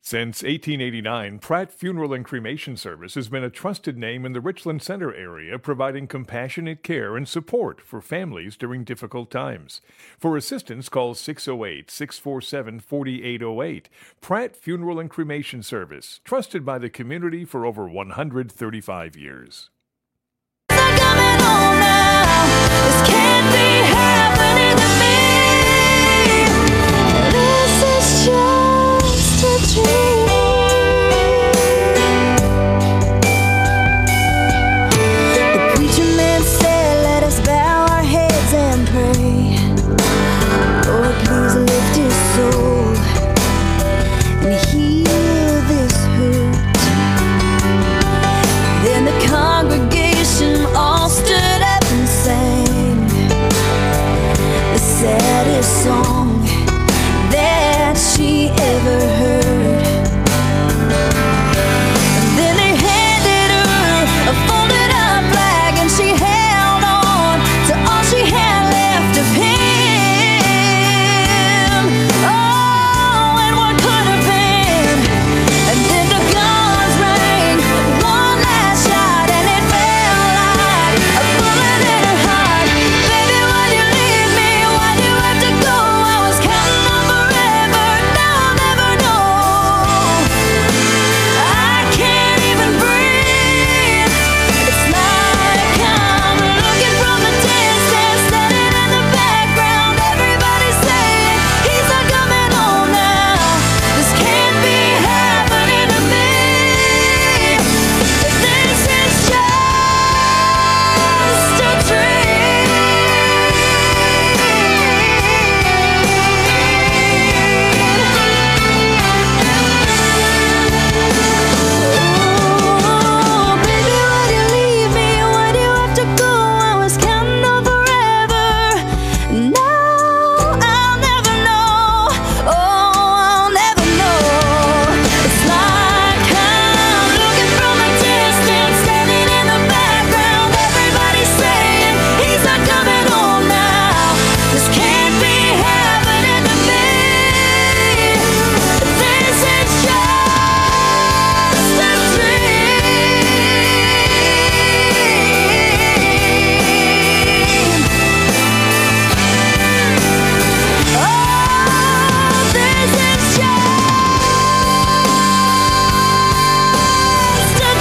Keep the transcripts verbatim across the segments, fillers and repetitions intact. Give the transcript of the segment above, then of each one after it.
Since eighteen eighty-nine, Pratt Funeral and Cremation Service has been a trusted name in the Richland Center area, providing compassionate care and support for families during difficult times. For assistance, call six oh eight, six four seven, four eight oh eight. Pratt Funeral and Cremation Service, trusted by the community for over one hundred thirty-five years. Saddest song that she ever heard. And then they handed her a folded up flag, and she held on to all she had left of him. Oh, and what could have been? And then the guns rang, one last shot, and it felt like a bullet in her heart. Baby, why'd you leave me? Why'd you have to go? I was counting on forever. Now I'll never know. I can't even breathe. It's like I'm looking from a distance, standing in the background. Everybody's saying he's not coming home now. This can't be happening to me. This is just a dream. Oh, baby, why'd you leave me? Why'd you have to go? I was counting on forever. Now I'll never know. Oh, I'll never know. It's like I'm looking from a distance, standing in the background. Everybody's saying he's not coming home now. This can't be happening to me. This is just a dream. Oh, this is just a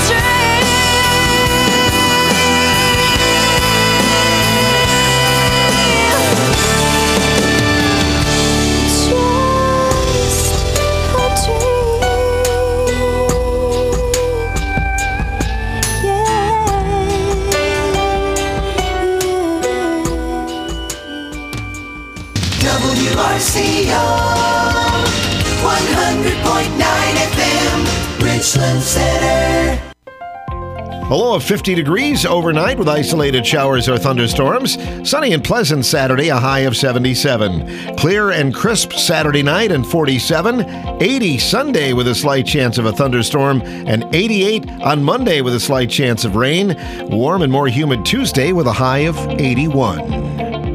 W R C O one hundred point nine F M, Richland Center. A low of fifty degrees overnight with isolated showers or thunderstorms. Sunny and pleasant Saturday, a high of seventy-seven. Clear and crisp Saturday night and forty-seven. eighty Sunday with a slight chance of a thunderstorm. And eighty-eight on Monday with a slight chance of rain. Warm and more humid Tuesday with a high of eighty-one.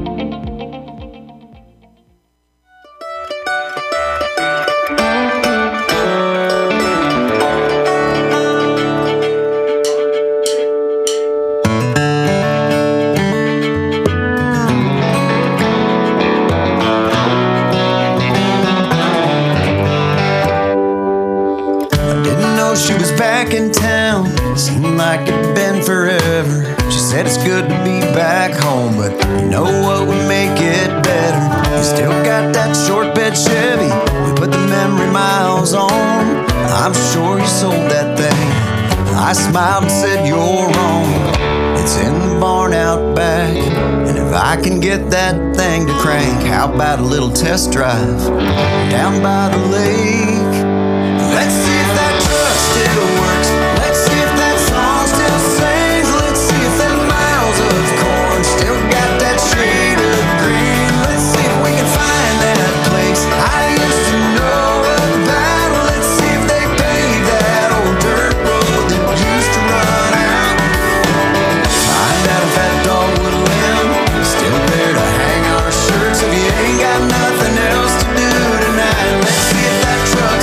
I didn't know she was back in town. Seemed like it'd been forever. She said it's good to be back home, but you know what would make it better? You still got that short bed Chevy we put the memory miles on. I'm sure you sold that thing. I smiled and said you're wrong. It's in the barn out back, and if I can get that thing to crank, how about a little test drive down by the lake? Let's see if that truck still works. Let's see if that song still sings. Let's see if them miles of corn still got that shade of green. Let's see if we can find that place I used to know about. Let's see if they paved that old dirt road that used to run out. Find out if that dogwood limb is still there to hang our shirts if you ain't got nothing else to do tonight. Let's see if that truck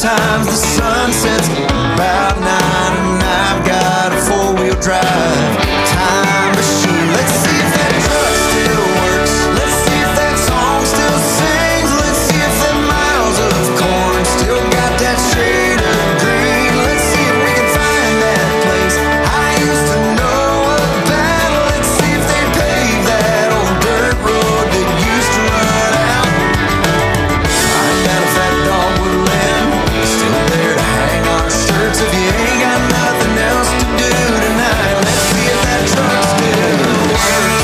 Sometimes the sun sets about nine and I've got a four-wheel drive time machine. Let's see if that truck still works. Let's see if that song still sings. Let's see if that miles of corn still got that shade of green. Let's see if we can find that place I used to know about. Let's see if they pave that old dirt road that used to run out. I got a fat dogwood limb still there to hang our shirts if you ain't got nothing else to do tonight. Let's see if that truck still works.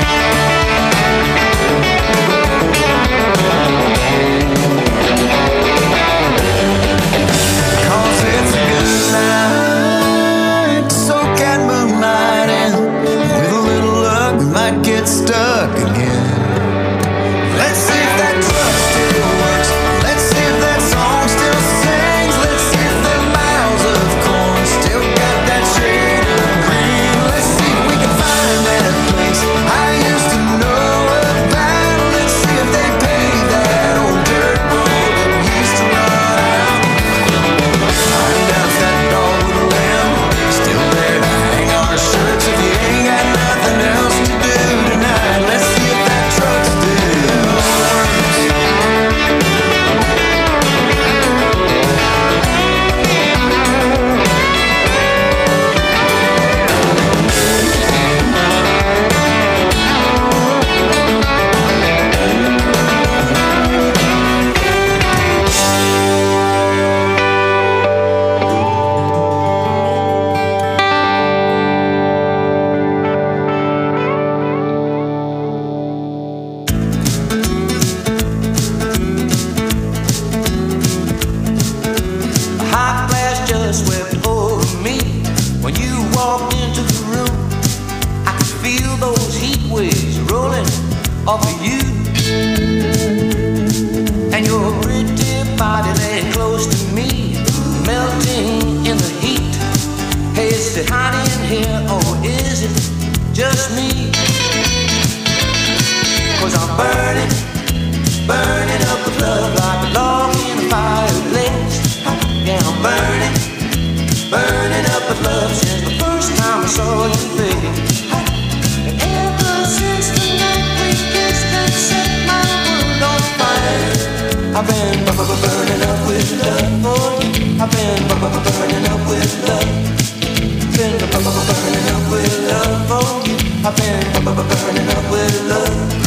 Cause it's a good night to soak that moonlight in. With a little luck we might get stuck again. Let's see if that truck still works. Let's see if that song still sings. Let's see if the miles of corn still got that shade of green. Let's see if we can find that place I used to know about. Let's see if they pave that old dirt road that used to run out. I'm down a fat dog with a limb still there to hang our shirts if you ain't got nothing else to do tonight. Let's see if that truck still works. A hot blast just swept over me when you walked into the room. I could feel those heat waves rolling off of you, and your pretty body lay close to me, melting in the heat. Hey, is it hot in here or is it just me? Cause I'm burning, burning up with love like a log in a fireplace. Yeah, I'm burning, burning up with love since the first time I saw your face. And ever since the night we kissed and set my world on fire, I've been bu- bu- burning up with love for you. I've been bu- bu- burning up with love. Been bu- bu- burning up with love for you. I've been bu- bu- burning up with love.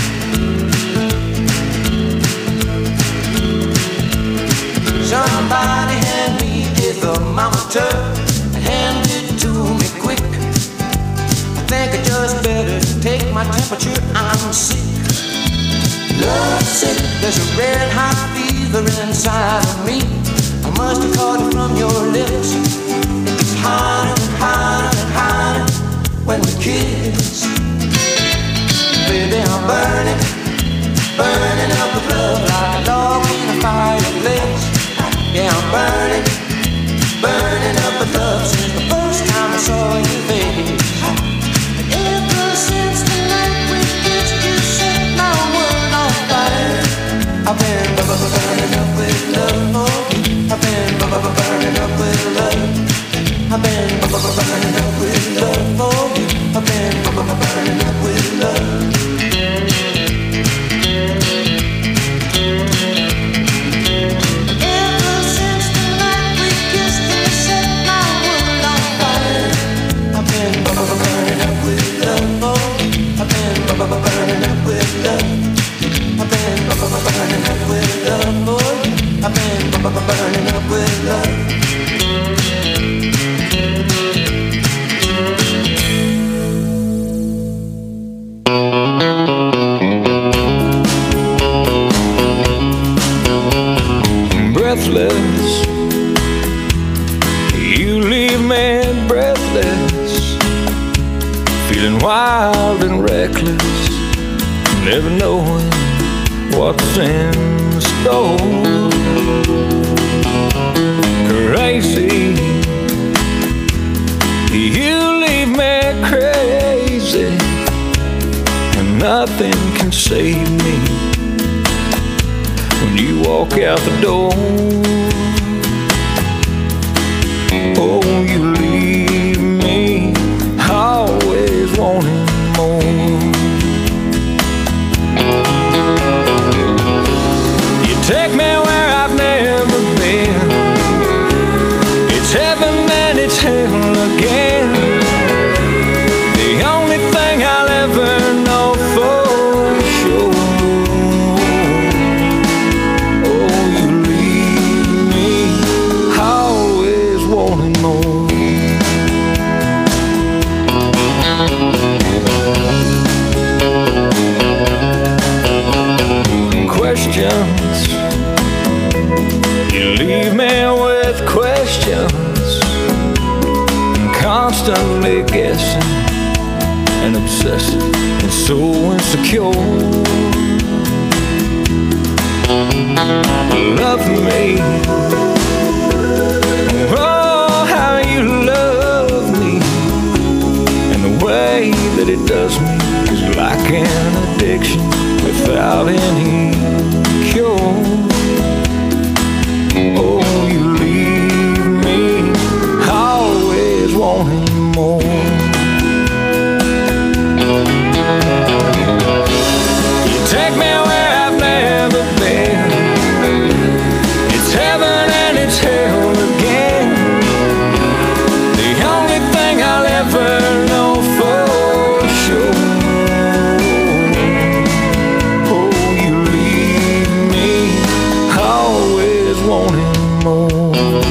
Somebody hand me a thermometer and hand it to me quick. I think I just better take my temperature. I'm sick, love sick. There's a red hot fever inside of me. I must have caught it from your lips. It gets hotter and hotter and hotter when we kiss. Baby, I'm burning, burning up with love like a dog in a fireplace. Yeah, I'm burning, burning up with love since the first time I saw your face. And ever since the night we kissed, you set my world on fire. I've been bu- bu- burning up with love for you. I've been bu- bu- burning up with love. I've been bu- bu- burning up with love for you. I've been bu- bu- burning up with love. Burning up with love for you. I've been burning up with love. I've been burning up with love for you. I've been burning up with love. Breathless, you leave me breathless, feeling wild and reckless, never knowing what's in store. Crazy, you leave me crazy, and nothing can save me when you walk out the door. Oh, you leave me always wanting more. You take me where I've never been. It's heaven and it's hell again. The only thing I'll ever know for sure. Oh, you leave me always wanting more. Questions, you leave me with questions, constantly guessing and obsessing and so insecure. Love me, oh how you love me, and the way that it does me is like an addiction without any cure. Oh, you leave me always wanting more. You take me where I've never been. It's heaven and it's hell again. The only thing I'll ever know for sure. Oh, you leave me always wanting more.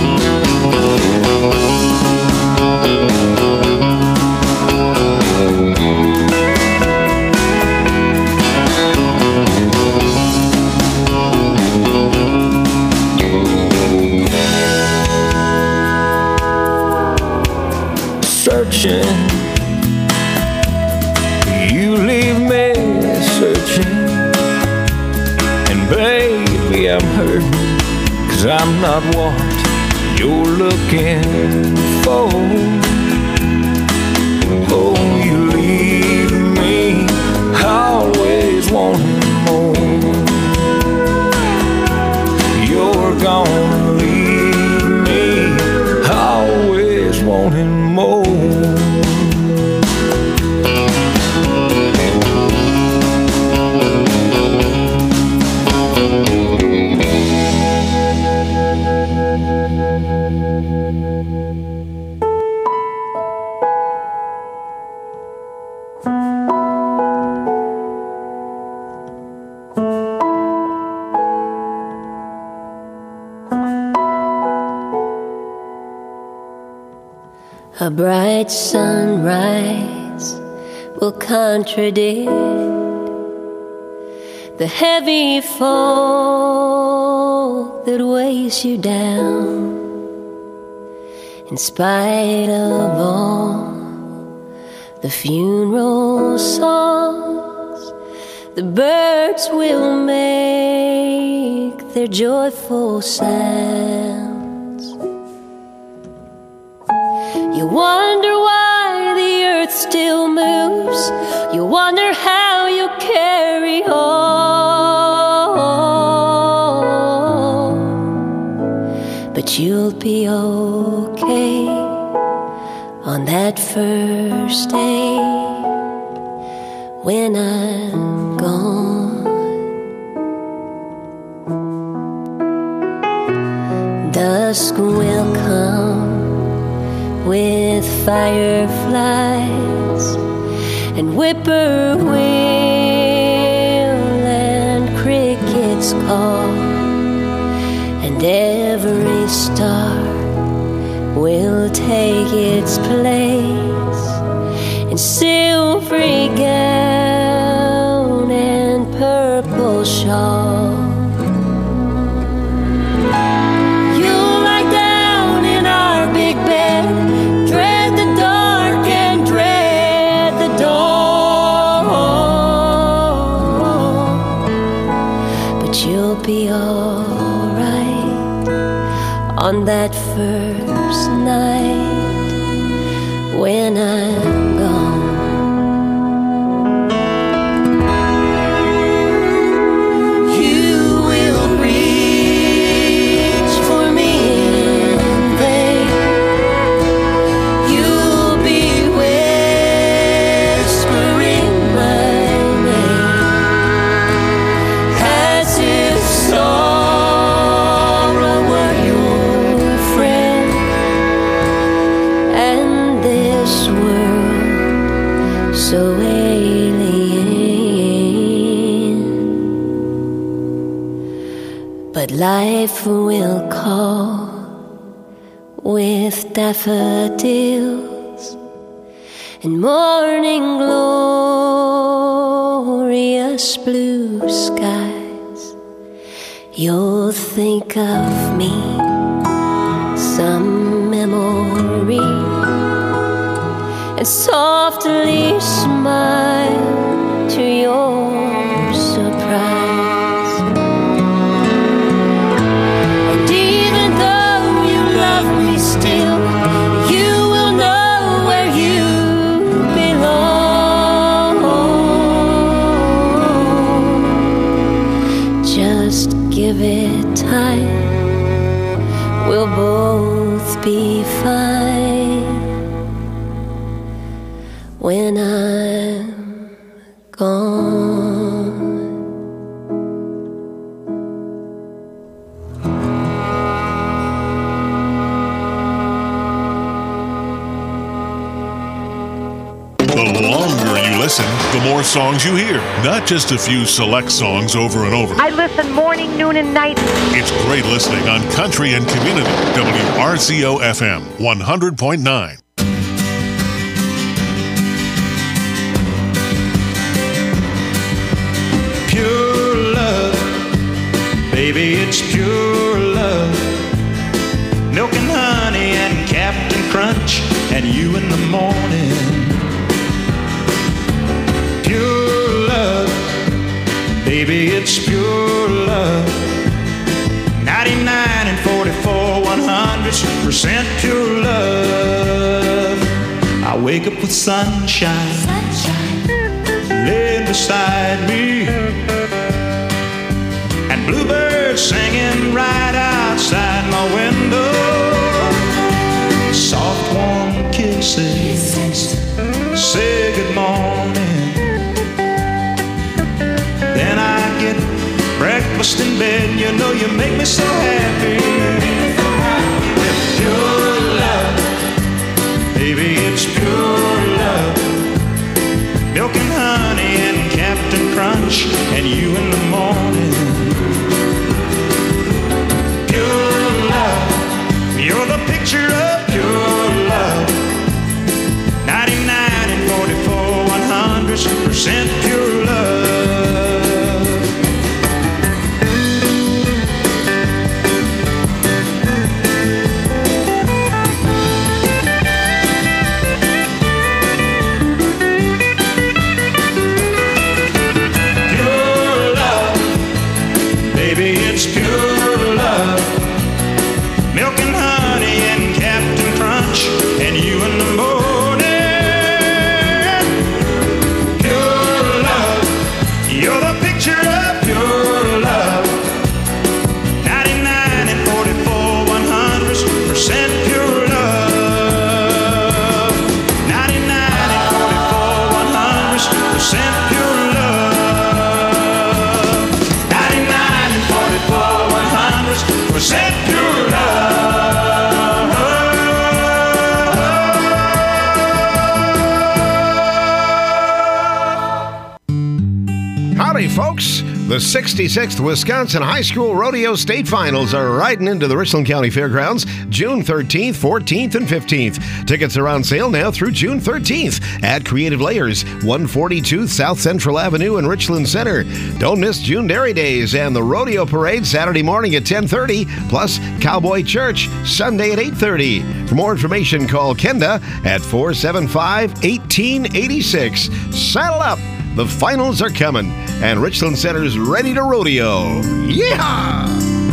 Searching, you leave me searching, and baby I'm hurting, 'cause I'm not what you're looking for. Oh, you leave me always wanting more. You're gonna leave me always wanting more. A bright sunrise will contradict the heavy fall that weighs you down. In spite of all the funeral songs, the birds will make their joyful sounds. You wonder why the earth still moves. You wonder how you carry on. But you'll be okay on that first day when I'm gone. Dusk will come with fireflies and whippoorwill and crickets call, and every star will take its place in silvery gown and purple shawl. You'll lie down in our big bed, dread the dark and dread the dawn, but you'll be alright on that first night when I'm gone. You will reach for me in vain, life will call with daffodils and morning glorious blue skies. You'll think of me, some memory, and softly smile to your surprise. And even though you love me still, you will know where you belong. Just give it time, we'll both be fine when I'm gone. The longer you listen, the more songs you hear. Not just a few select songs over and over. I listen morning, noon, and night. It's great listening on Country and Community. W R C O F M one hundred point nine. Pure love, baby, it's pure love. Milk and honey and Captain Crunch and you in the morning. Pure love, baby, it's pure love. ninety-nine and forty-four, one hundred percent pure love. I wake up with sunshine, sunshine. laying beside me, and bluebirds singing right outside my window. Soft warm kisses, say good morning. Then I get breakfast in bed. You know you make me so happy. With pure love, baby, it's pure love. Milk and honey and Captain Crunch and you in the morning. Pure love, you're the picture of pure love. ninety-nine and forty-four, one hundred percent pure love. Folks, the sixty-sixth Wisconsin High School Rodeo State Finals are riding into the Richland County Fairgrounds June thirteenth, fourteenth, and fifteenth. Tickets are on sale now through June thirteenth at Creative Layers, one forty-two South Central Avenue in Richland Center. Don't miss June Dairy Days and the Rodeo Parade Saturday morning at ten thirty, plus Cowboy Church Sunday at eight thirty. For more information, call Kenda at four seven five, one eight eight six. Saddle up! The finals are coming, and Richland Center's ready to rodeo. Yeehaw!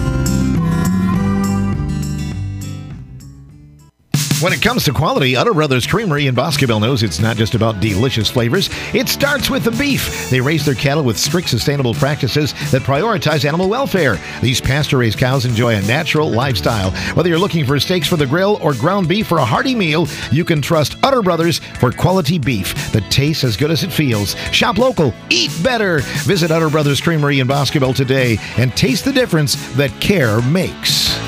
When it comes to quality, Utter Brothers Creamery in Boscobel knows it's not just about delicious flavors. It starts with the beef. They raise their cattle with strict sustainable practices that prioritize animal welfare. These pasture-raised cows enjoy a natural lifestyle. Whether you're looking for steaks for the grill or ground beef for a hearty meal, you can trust Utter Brothers for quality beef that tastes as good as it feels. Shop local, eat better. Visit Utter Brothers Creamery in Boscobel today and taste the difference that care makes.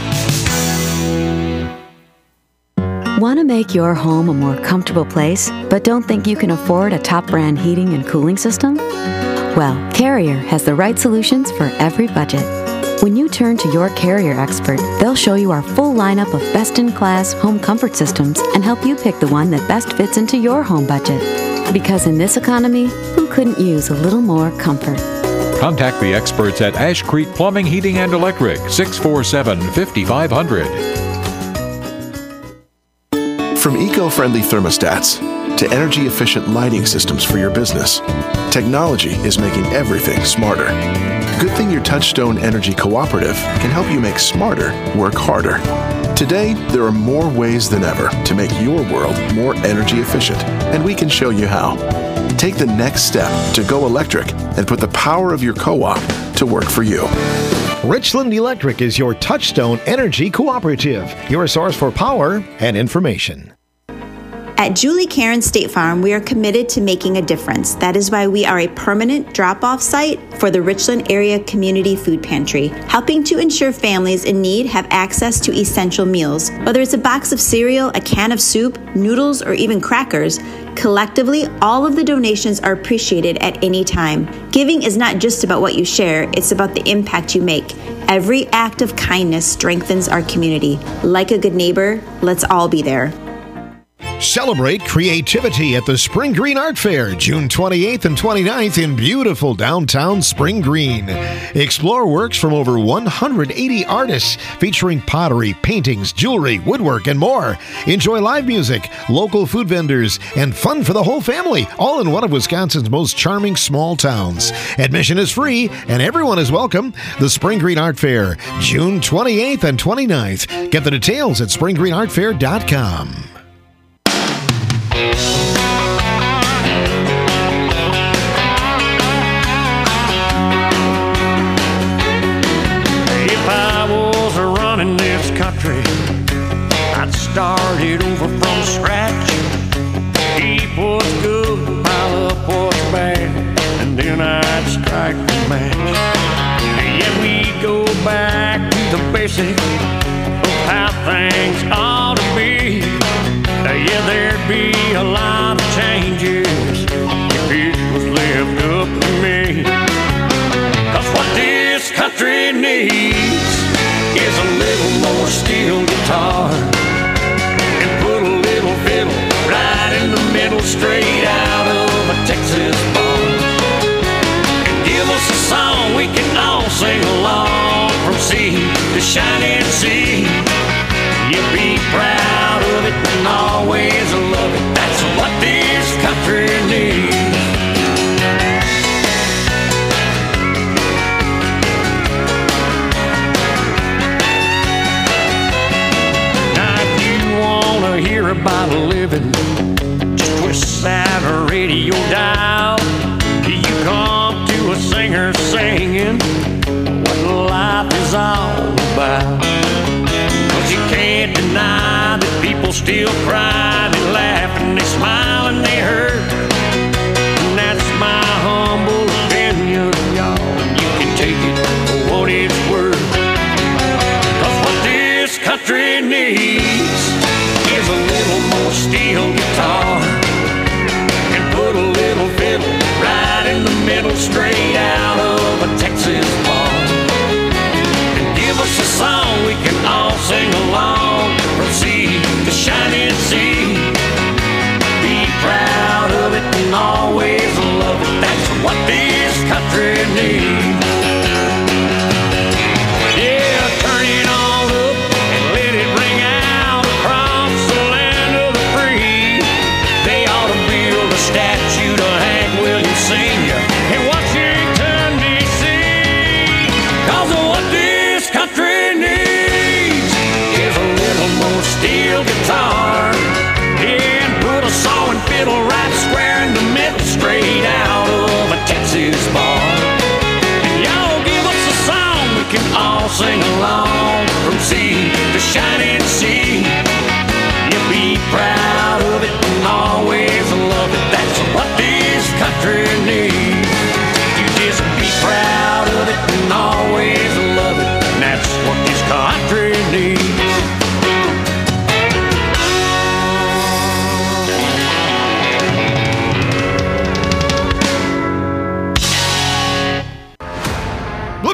Want to make your home a more comfortable place, but don't think you can afford a top brand heating and cooling system? Well, Carrier has the right solutions for every budget. When you turn to your Carrier expert, they'll show you our full lineup of best-in-class home comfort systems and help you pick the one that best fits into your home budget. Because in this economy, who couldn't use a little more comfort? Contact the experts at Ash Creek Plumbing, Heating, and Electric, six four seven, five five zero zero. From eco-friendly thermostats to energy-efficient lighting systems for your business, technology is making everything smarter. Good thing your Touchstone Energy Cooperative can help you make smarter work harder. Today, there are more ways than ever to make your world more energy efficient, and we can show you how. Take the next step to go electric and put the power of your co-op to work for you. Richland Electric is your Touchstone Energy Cooperative, your source for power and information. At Julie Karen State Farm, we are committed to making a difference. That is why we are a permanent drop-off site for the Richland Area Community Food Pantry, helping to ensure families in need have access to essential meals. Whether it's a box of cereal, a can of soup, noodles, or even crackers, collectively, all of the donations are appreciated at any time. Giving is not just about what you share, it's about the impact you make. Every act of kindness strengthens our community. Like a good neighbor, let's all be there. Celebrate creativity at the Spring Green Art Fair, June twenty-eighth and twenty-ninth in beautiful downtown Spring Green. Explore works from over one hundred eighty artists featuring pottery, paintings, jewelry, woodwork, and more. Enjoy live music, local food vendors, and fun for the whole family, all in one of Wisconsin's most charming small towns. Admission is free, and everyone is welcome. The Spring Green Art Fair, June twenty-eighth and twenty-ninth. Get the details at spring green art fair dot com. If I was running this country, I'd start it over from scratch. Keep what's good, pile up what's bad, and then I'd strike the match. Yeah, we go back to the basics of how things ought to be. Yeah, there'd be a lot of changes if it was left up to me. Cause what this country needs is a little more steel guitar, and put a little fiddle right in the middle, straight out of a Texas bar. And give us a song we can all sing along, from sea to shining sea. You be proud of it and always love it. That's what this country needs. Now if you wanna hear about living, just twist that radio dial. You come to a singer singing what life is all about. You can't deny that people still cry, they laugh and they smile and they hurt. And that's my humble opinion, y'all. You can take it for what it's worth. Cause what this country needs is a little more steel guitar, and put a little fiddle right in the middle, straight out of a Texas bar. Give us a song we can all sing along, from sea to shining sea. Be proud of it and always love it. That's what this country needs. Yeah, turn it on up and let it ring out across the land of the free. They ought to build a statue to Hank Williams Senior in Washington, D C Cause of what this country needs is a little more steel guitar, and put a saw and fiddle right square in the middle, straight out of a Texas bar.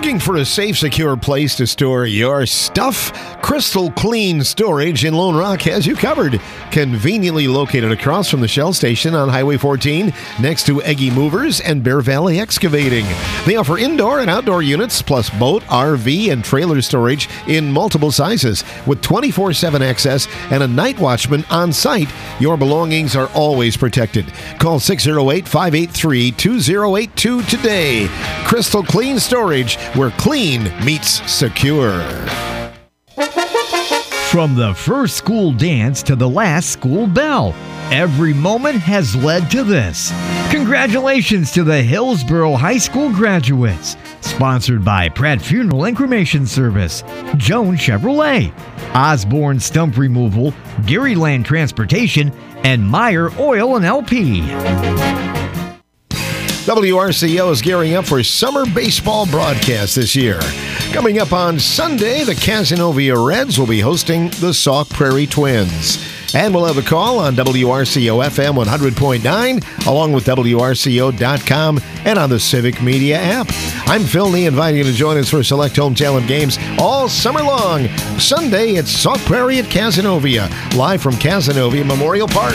Looking for a safe, secure place to store your stuff? Crystal Clean Storage in Lone Rock has you covered. Conveniently located across from the Shell station on Highway fourteen, next to Eggy Movers and Bear Valley Excavating. They offer indoor and outdoor units, plus boat, R V, and trailer storage in multiple sizes. With twenty-four seven access and a night watchman on site, your belongings are always protected. Call six oh eight, five eight three, two oh eight two today. Crystal Clean Storage, where clean meets secure. From the first school dance to the last school bell, every moment has led to this. Congratulations to the Hillsboro High School graduates. Sponsored by Pratt Funeral and Cremation Service, Jones Chevrolet, Osborne Stump Removal, Garyland Transportation, and Meyer Oil and L P. W R C O is gearing up for summer baseball broadcast this year. Coming up on Sunday, the Cazenovia Reds will be hosting the Sauk Prairie Twins. And we'll have a call on W R C O F M one hundred point nine, along with W R C O dot com and on the Civic Media app. I'm Phil Nee, inviting you to join us for select home talent games all summer long. Sunday, it's Sauk Prairie at Cazenovia, live from Cazenovia Memorial Park.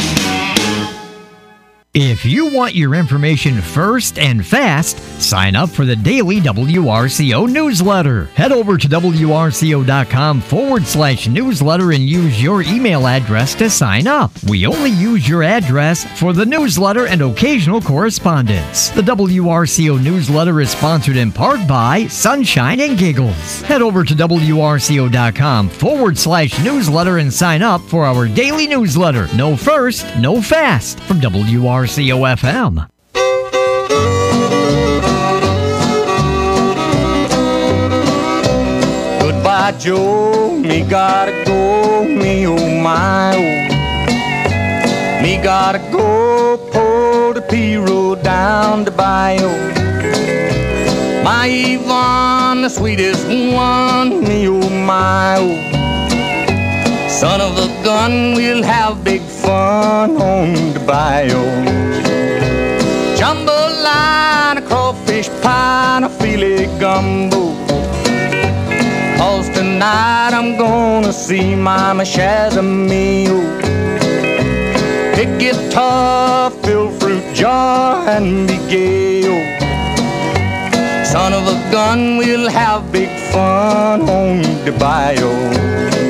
If you want your information first and fast, sign up for the daily W R C O newsletter. Head over to W R C O dot com forward slash newsletter and use your email address to sign up. We only use your address for the newsletter and occasional correspondence. The W R C O newsletter is sponsored in part by Sunshine and Giggles. Head over to W R C O dot com forward slash newsletter and sign up for our daily newsletter. No first, no fast from W R C O F M. Goodbye, Joe. Me gotta go. Me oh my oh. Me gotta go. Pull the P road down the bayou. My Yvonne, the sweetest one. Me oh my oh. Son of a gun, we'll have big fun on the bayou. Jambalaya, a crawfish pie, and a filet gumbo. 'Cause tonight I'm gonna see Mama Shazamio. Pick guitar, fill fruit jar, and be gay. Oh. Son of a gun, we'll have big fun on the bayou.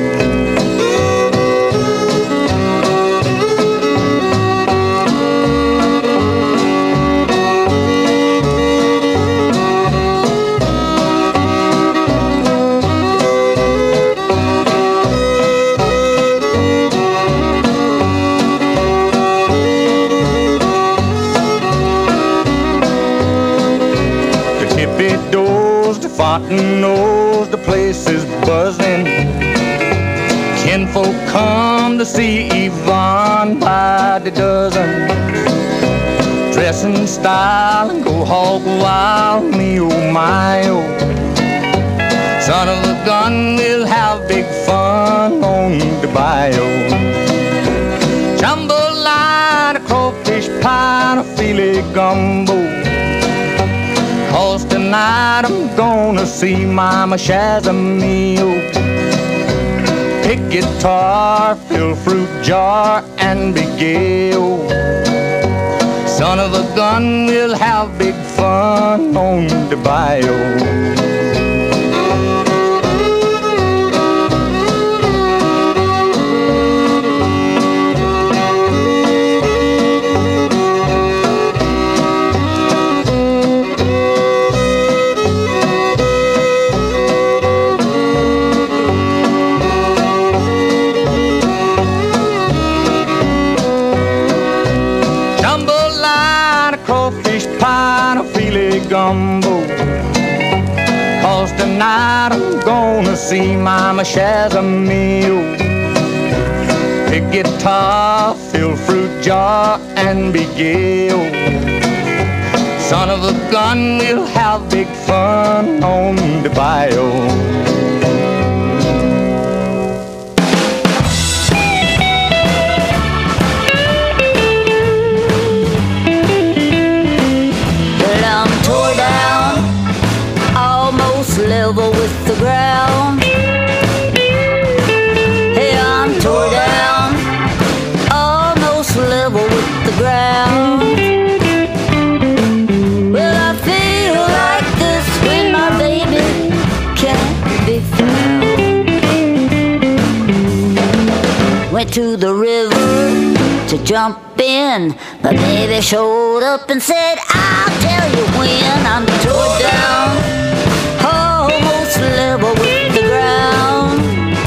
Fontaine knows the place is buzzing. Kinfolk come to see Yvonne by the dozen. Dress in style and go hog wild, me oh my oh. Son of a gun, we'll have big fun on the bayou. Jambalaya, a crawfish pie, and a filet gumbo. 'Cause tonight I'm gonna see Mama Shazamio. Pick guitar, fill fruit jar, and be gay. Oh. Son of a gun, we'll have big fun on the bayou. Gumbo. 'Cause tonight I'm gonna see Mama Shazamio. Pick guitar, fill fruit jar, and be gay. Son of a gun, we'll have big fun on the bayou. All my me to the river to jump in. But baby showed up and said, I'll tell you when. I'm tore down, almost level with the ground.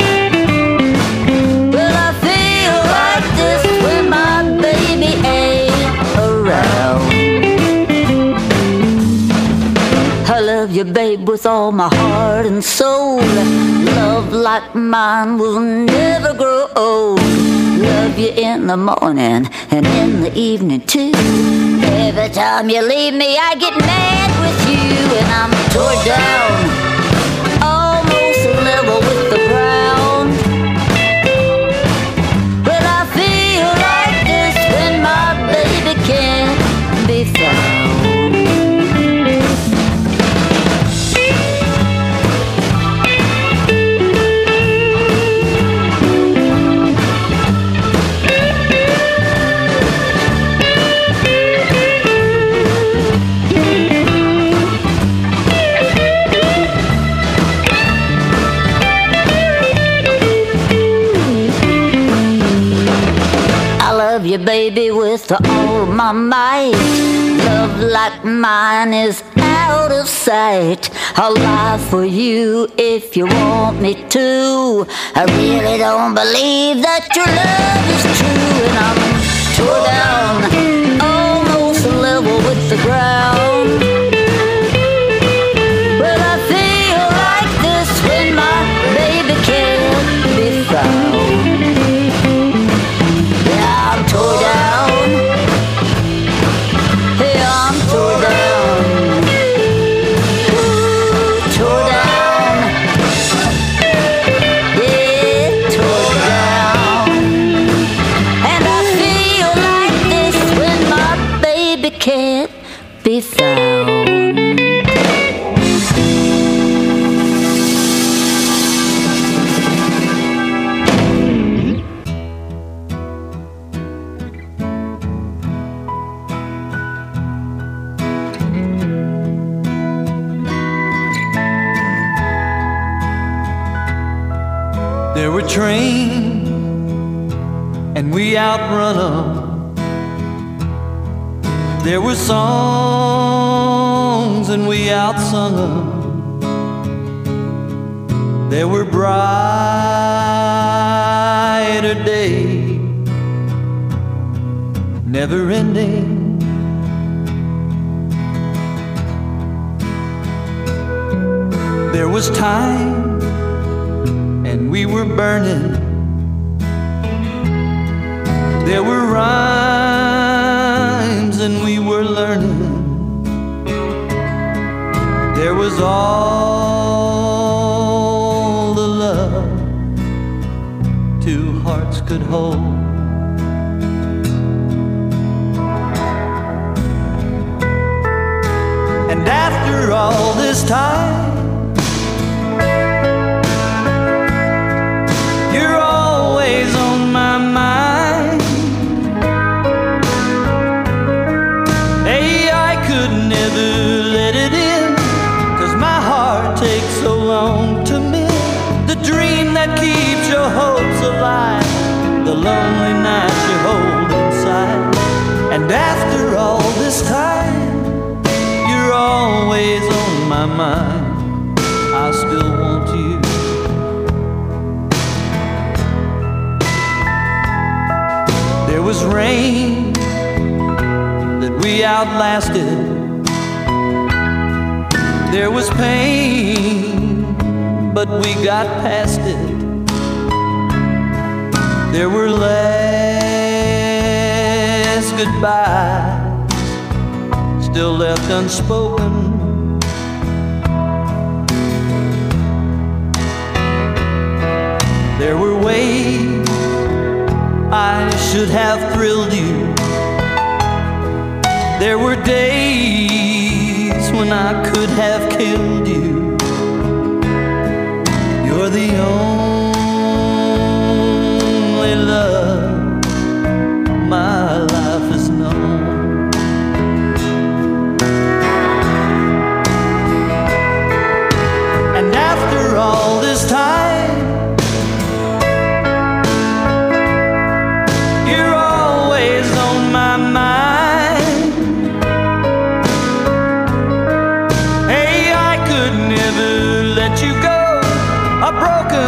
Well, I feel like this when my baby ain't around. I love you, babe, with all my heart and soul. Love like mine will never grow old. Love you in the morning and in the evening too. Every time you leave me I get mad with you. And I'm tore down, almost level with the ground. But I feel like this when my baby can't be found. You, baby, with all my might. Love like mine is out of sight. I'll lie for you if you want me to. I really don't believe that your love is true. And I'm tore down, almost level with the ground. But I feel like this when my baby can't be found. I'm tore down. Hey, I'm tore down. Ooh, tore down. Yeah, tore down. And I feel like this when my baby can't be found. There were trains, and we outrun them. There were songs, and we outsung them. There were brighter days, never ending. There was time, and we were burning. There were rhymes and we were learning. There was all the love two hearts could hold. And after all this time, you're always on my mind. Hey, I could never let it in, 'cause my heart takes so long to mend. The dream that keeps your hopes alive, the lonely nights you hold inside. And after all this time, you're always on my mind. I still want you. There was rain that we outlasted. There was pain, but we got past it. There were last goodbyes still left unspoken. There were ways I should have thrilled you. There were days when I could have killed you. You're the only love my life has known. And after all this time,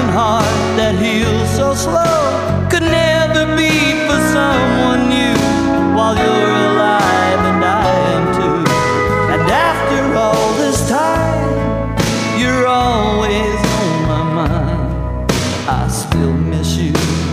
heart that heals so slow could never be for someone new while you're alive and I am too. And after all this time, you're always on my mind. I still miss you.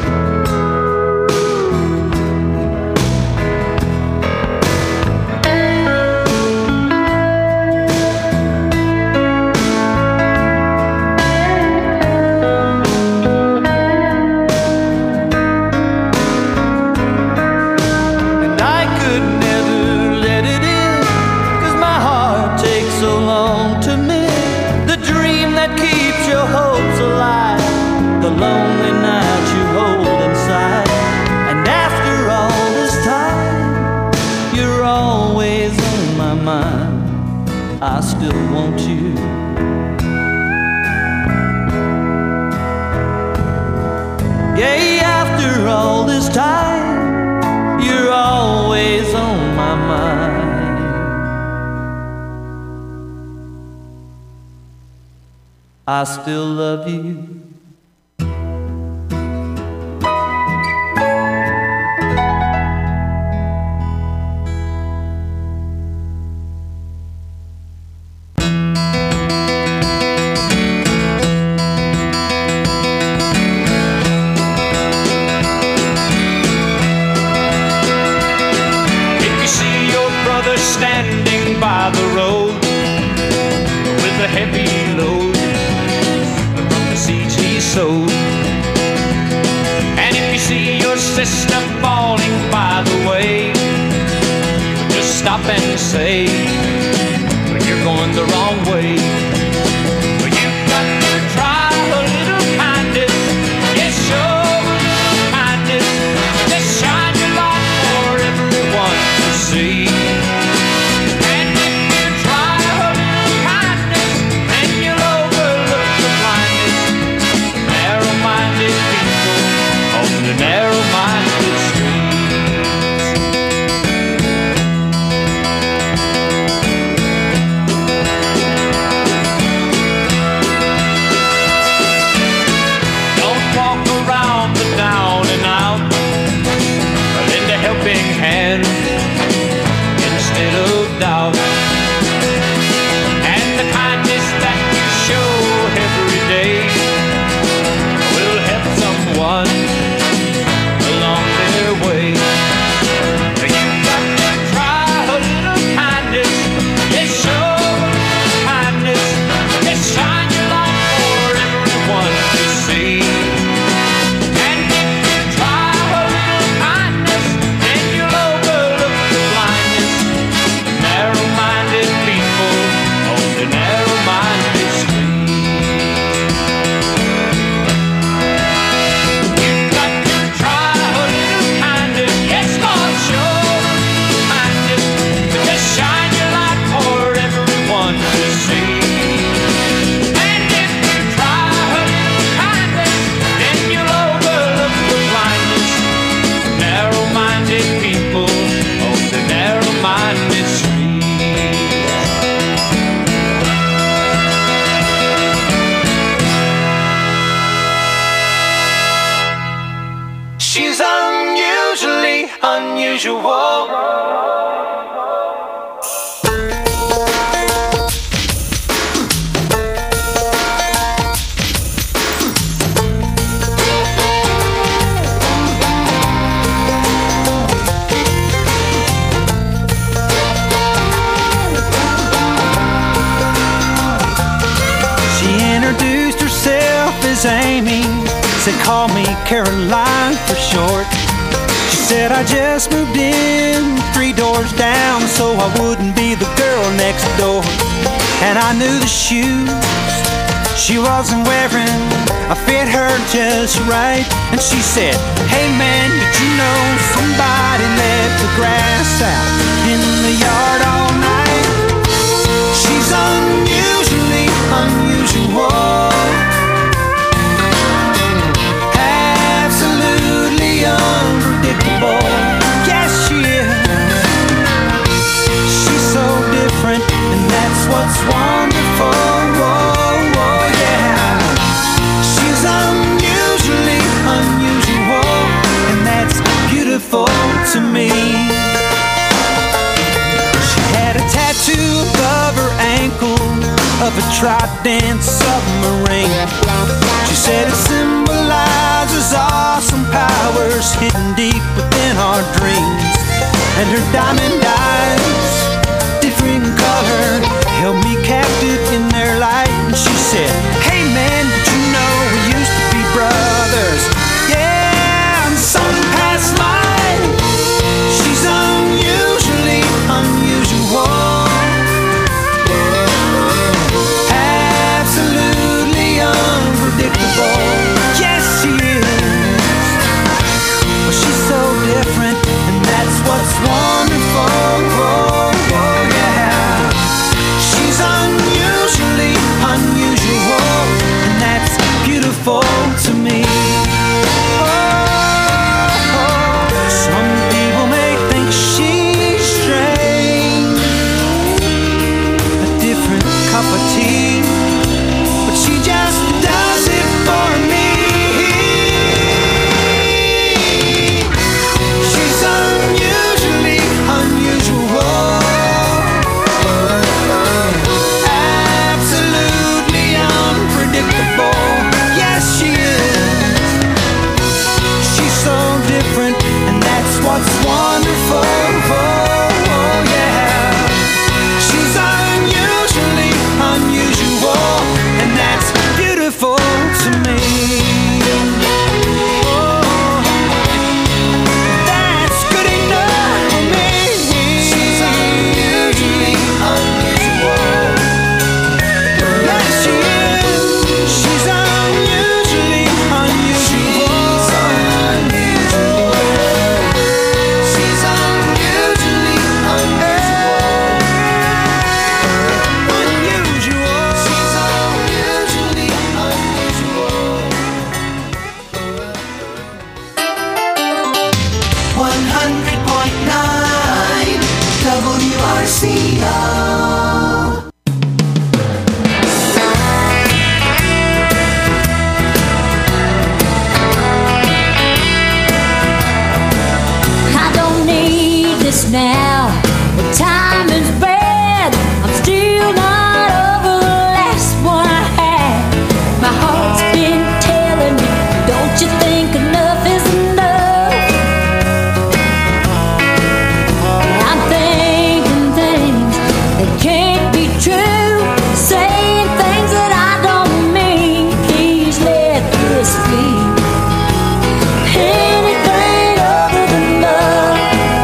The lonely night you hold inside. And after all this time, you're always on my mind. I still want you. Yeah, after all this time, you're always on my mind. I still love you. Standing by the road with a heavy load from the seeds he sowed. And if you see your sister falling by the way, just stop and say, you're going the wrong way. You've got to try a little kindness. Yes, show a little kindness. Just shine your light for everyone to see. Narrow-minded streets. Don't walk around the down and out, but lend a helping hand instead of doubt. And the kindness that you show every day will help someone along their way. You've got to try a little kindness. Yes, show a little kindness. Yes, shine your light for everyone to see. And if you try a little kindness, then you'll overlook the blindness of narrow-minded people on the narrow-minded street. She's unusually unusual. She introduced herself as Amy, said call me Caroline for short. She said I just moved in three doors down, so I wouldn't be the girl next door. And I knew the shoes she wasn't wearing, I fit her just right. And she said, hey man, did you know somebody left the grass out in the yard all night? She's unusually unusual, absolutely unpredictable. Yes, she is. She's so different, and that's what's wonderful. Whoa, whoa, yeah. She's unusual. Trident submarine. She said it symbolizes awesome powers hidden deep within our dreams. And her diamond eyes, different color, held me captive in their light. And she said, hey man, did you know we used to be brothers? Yeah, in some past life. She's unusually unusual. Yes, she is. But she's so different, and that's what's wonderful. Oh, oh, yeah. She's unusually unusual, and that's beautiful to me. Oh, oh. Some people may think she's strange, a different cup of tea, but she just does it for me. She's unusually unusual, absolutely unpredictable. Yes, she is. She's so different, and that's what's wonderful. Oh, yeah. She's unusually unusual, and that's beautiful to me. Oh, that's good enough for me. She's unusually unusual. Yes, she is. She's unusually unusual. She's unusually unusual. Unusual. She's unusually unusual. one hundred point nine W R C O. I don't need this now. The time is bad. I'm still not over the last one I had. My heart's been telling me, don't you think enough is enough? I'm thinking things that can't be true, saying things that I don't mean. Please let this be anything other than love.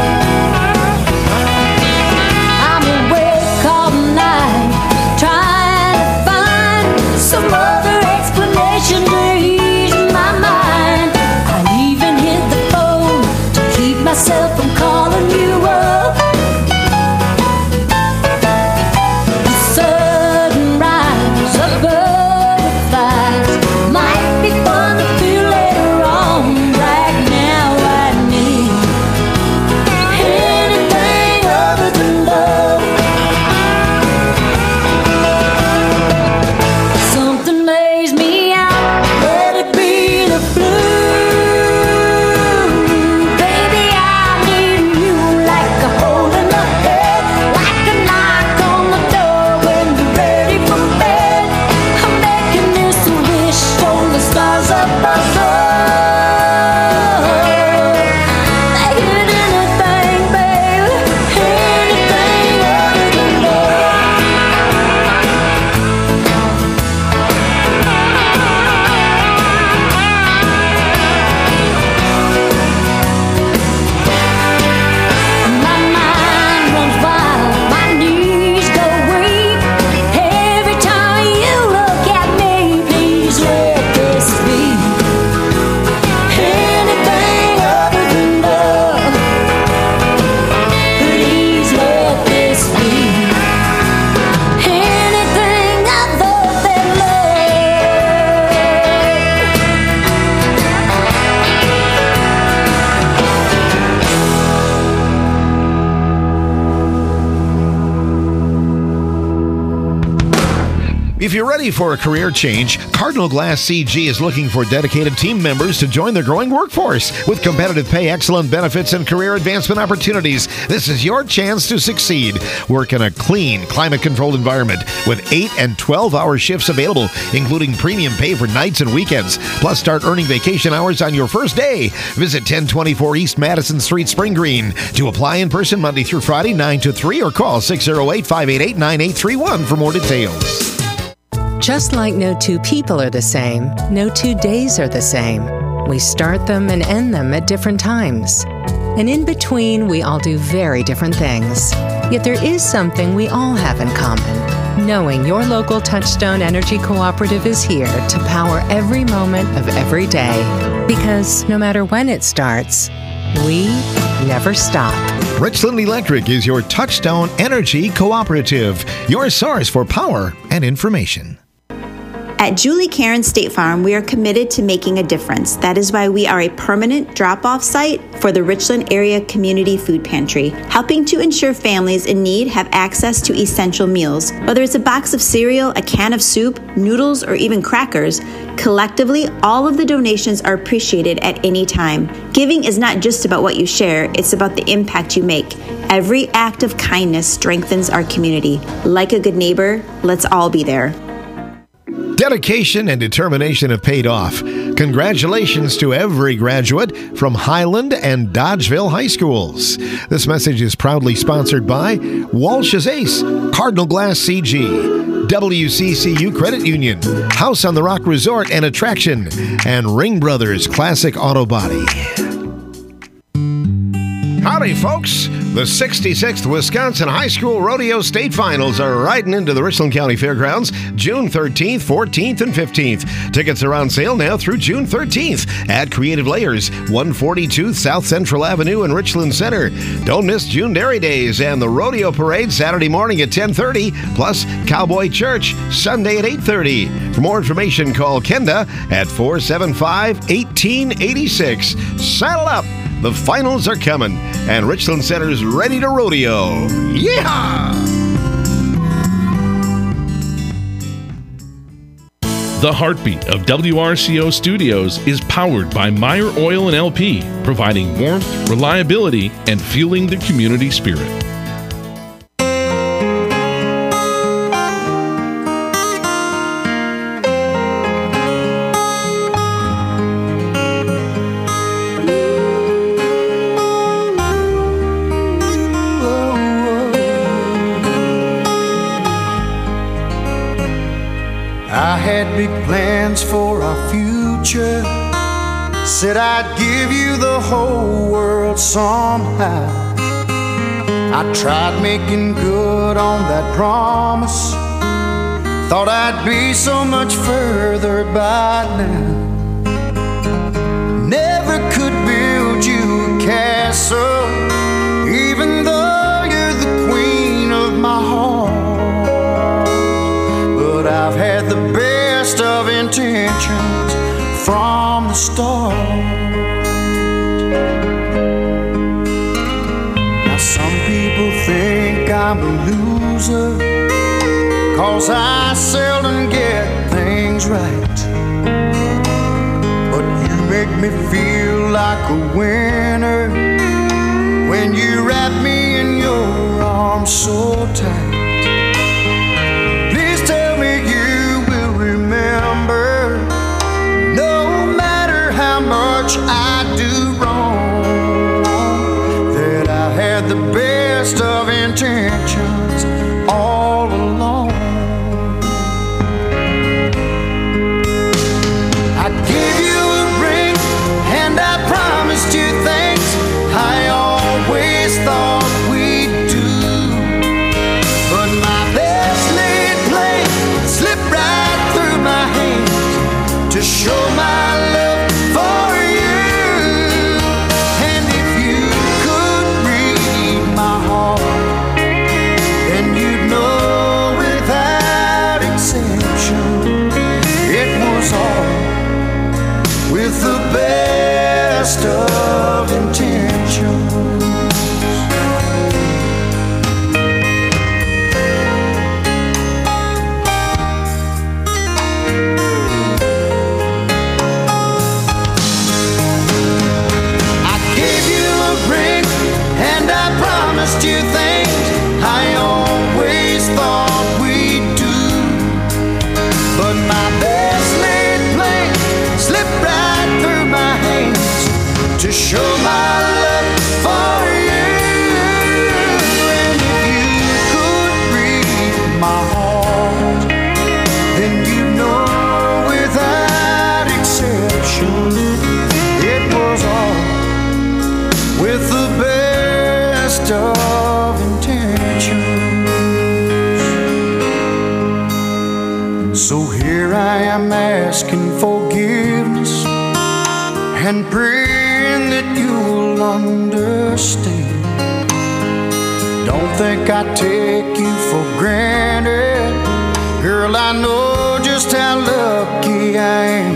I'm awake all night trying to find some other explanation to ease my mind. I even hit the phone to keep myself from calling you up. The sudden rise of butterflies might be fun to feel later on. Right now I need anything other than love. Something lays me out, let it be the blue. Baby, I need you like a hole in the head, like a knock on the door when you're ready for bed. I'm making this a wish from the stars up above. Make it anything, baby, anything other than love. My mind runs wild, my knees go weak. Every time you look at me, please let this be If you're ready for a career change, Cardinal Glass C G is looking for dedicated team members to join their growing workforce. With competitive pay, excellent benefits, and career advancement opportunities, this is your chance to succeed. Work in a clean, climate-controlled environment with eight and twelve-hour shifts available, including premium pay for nights and weekends. Plus, start earning vacation hours on your first day. Visit ten twenty-four East Madison Street, Spring Green. To apply in person Monday through Friday, nine to three, or call six oh eight, five eight eight, nine eight three one for more details. Just like no two people are the same, no two days are the same. We start them and end them at different times. And in between, we all do very different things. Yet there is something we all have in common. Knowing your local Touchstone Energy Cooperative is here to power every moment of every day. Because no matter when it starts, we never stop. Richland Electric is your Touchstone Energy Cooperative, your source for power and information. At Julie Karen State Farm, we are committed to making a difference. That is why we are a permanent drop-off site for the Richland Area Community Food Pantry, helping to ensure families in need have access to essential meals. Whether it's a box of cereal, a can of soup, noodles, or even crackers, collectively, all of the donations are appreciated at any time. Giving is not just about what you share, it's about the impact you make. Every act of kindness strengthens our community. Like a good neighbor, let's all be there. Dedication and determination have paid off. Congratulations to every graduate from Highland and Dodgeville High Schools. This message is proudly sponsored by Walsh's Ace, Cardinal Glass C G, W C C U Credit Union, House on the Rock Resort and Attraction, and Ring Brothers Classic Auto Body. Howdy, folks. The sixty-sixth Wisconsin High School Rodeo State Finals are riding into the Richland County Fairgrounds June thirteenth, fourteenth, and fifteenth. Tickets are on sale now through June thirteenth at Creative Layers, one forty-two South Central Avenue in Richland Center. Don't miss June Dairy Days and the Rodeo Parade Saturday morning at ten thirty, plus Cowboy Church Sunday at eight thirty. For more information, call Kenda at four seven five, one eight eight six. Saddle up! The finals are coming, and Richland Center's ready to rodeo. Yeehaw! The heartbeat of W R C O Studios is powered by Meyer Oil and L P, providing warmth, reliability, and fueling the community spirit. Big plans for our future. Said I'd give you the whole world somehow. I tried making good on that promise. Thought I'd be so much further by now. Never could build you a castle, even though you're the queen of my heart. But I've had the best of intentions from the start. Now some people think I'm a loser, 'cause I seldom get things right. But you make me feel like a winner when you wrap me in your arms so tight. Please tell me you will remember, no matter how much I do wrong, that I had the best of intentions all along. I gave you a ring and I promised you things I always thought we'd do, but my best laid plan slipped right through my hands to show my love for you. And if you could read my heart, then you'd know without exception it was all with the best of intentions. promised you things I always thought we'd do, but my best laid plan slipped right through my hands to show my love for you. And if you could read my heart, then you know without exception it was all with the best of intentions. So here I am asking forgiveness and praying that you'll understand. Don't think I take you for granted, girl, I know just how lucky I am.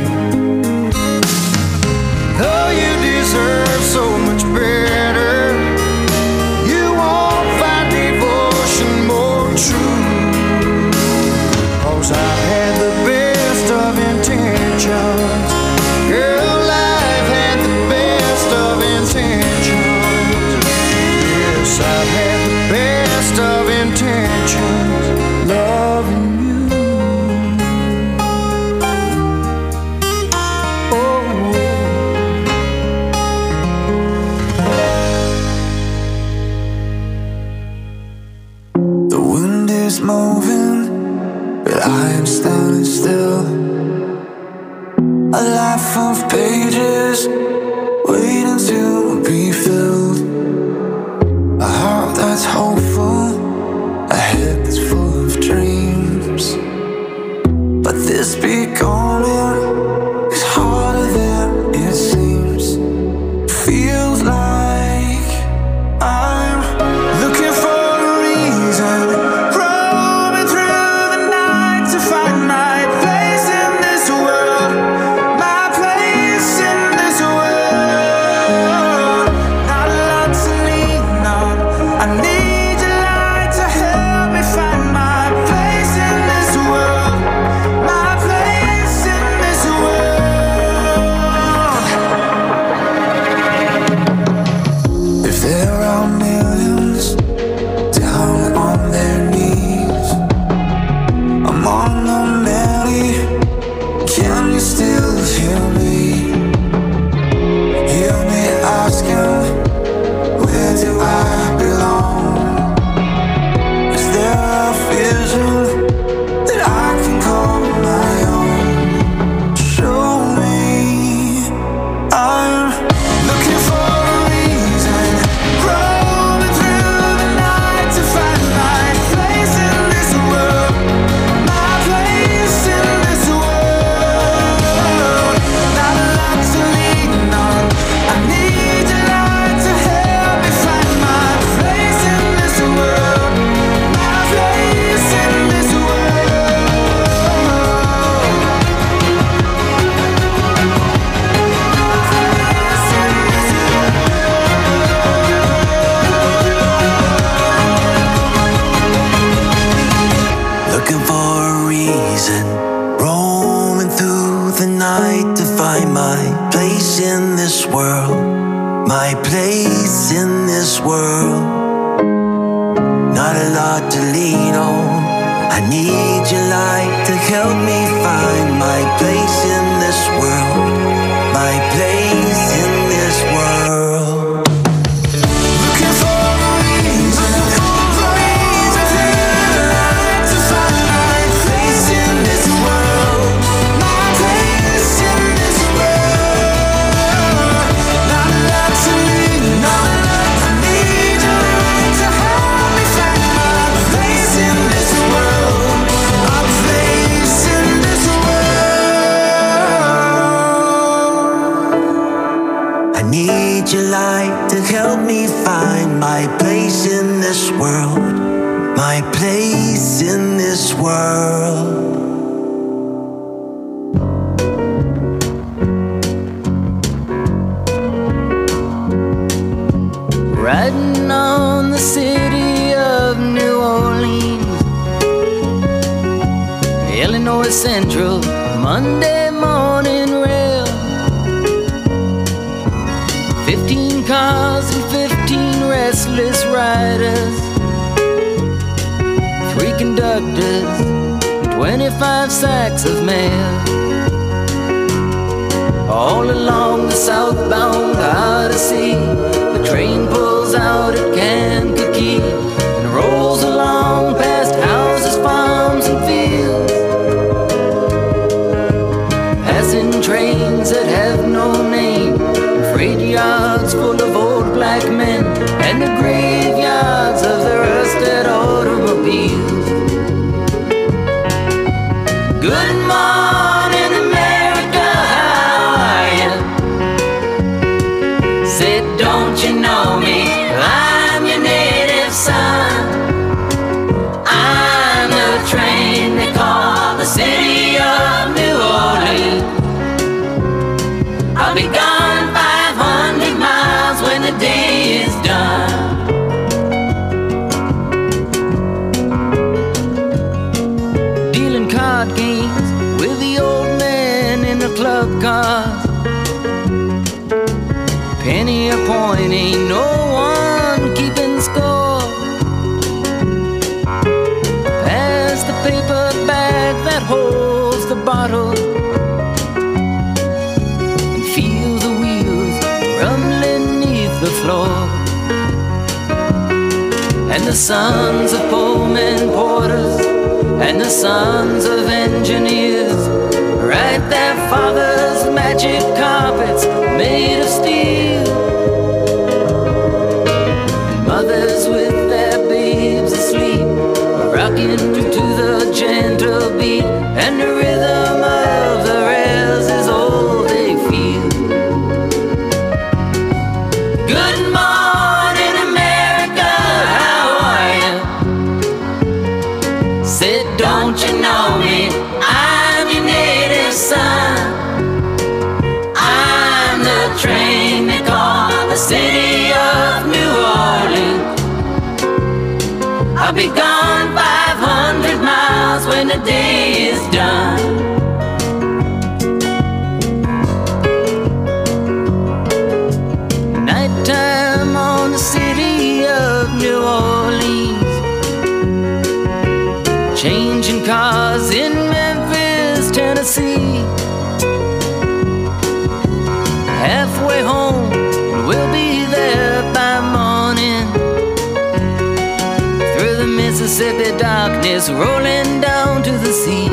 Though you deserve so much better, you won't find devotion more true. 'Cause I've had the best of intentions, girl, I've had the best of intentions. Yes, I've had the best of intentions, loving you. Moving, but I am standing still. A life of pages waiting to be filled. A heart that's hopeful, a head that's full of dreams. But this becoming is harder than it seems. Feels like I'm looking for a reason, riding on the city of New Orleans, Illinois Central, Monday morning rail. Fifteen cars and fifteen rest restless riders, three conductors, twenty-five sacks of mail. All along the southbound Odyssey, the train pulls out at Kankakee and rolls along past houses, farms, and fields, passing trains that have no name, and freight yards full of old black men, and the graveyards of the rusted automobiles. Good morning, America, how are you? Said, don't you know me? I'm your native son. I'm the train they call the city of New Orleans. I'll be gone five hundred miles when the day is done. Dealing card games with the old man in the club cars. Penny a point, ain't no one keeping score. Pass the paper bag that holds the bottle, and feel the wheels rumbling neath the floor. And the sons of Pullman porters and the sons of engineers write their fathers' magic carpets made of steel. And mothers with their babes asleep are rocking to the gentle beat, and the rhythm of the rails is all they feel. Good morning, America, how are you? Said, don't you know me? I'm your native son. I'm the train they call the city of New Orleans. I'll be gone five hundred miles when the day is done. Nighttime on the city of New Orleans, changing cars in Memphis, Tennessee. Halfway home, we'll be there by morning. Through the Mississippi darkness, rolling down to the sea.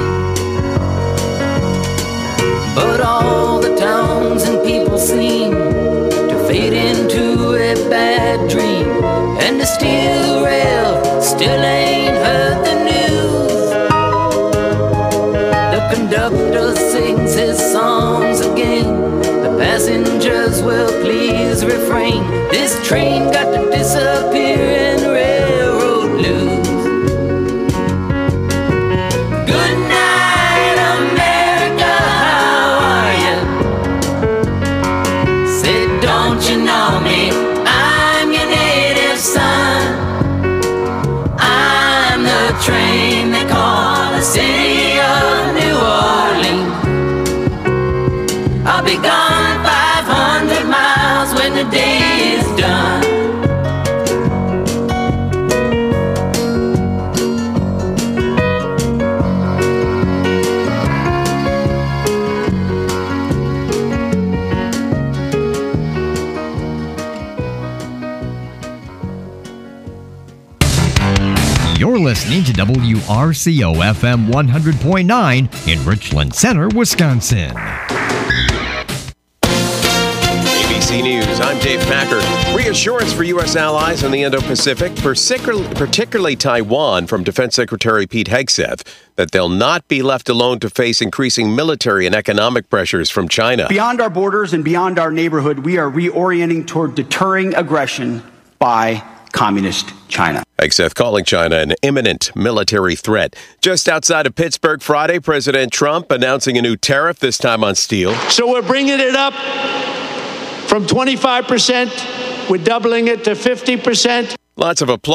But all the towns and people seem to fade into a bad dream, and the steel rail still ain't heard the news. The conductor sings his songs again, the passengers will please refrain. This train got to disappear in railroad blues. Good night, America, how are you? Said, don't you know me? I'm your native son. I'm the train they call the city of New Orleans. I'll be gone five hundred miles when the day is done. You're listening to W R C O F M one hundred point nine in Richland Center, Wisconsin. A B C News, I'm Dave Packer. Reassurance for U S allies in the Indo-Pacific, particularly Taiwan, from Defense Secretary Pete Hegseth, that they'll not be left alone to face increasing military and economic pressures from China. Beyond our borders and beyond our neighborhood, we are reorienting toward deterring aggression by Communist China. Hegseth calling China an imminent military threat. Just outside of Pittsburgh Friday, President Trump announcing a new tariff, this time on steel. So we're bringing it up from twenty-five percent. We're doubling it to fifty percent. Lots of applause.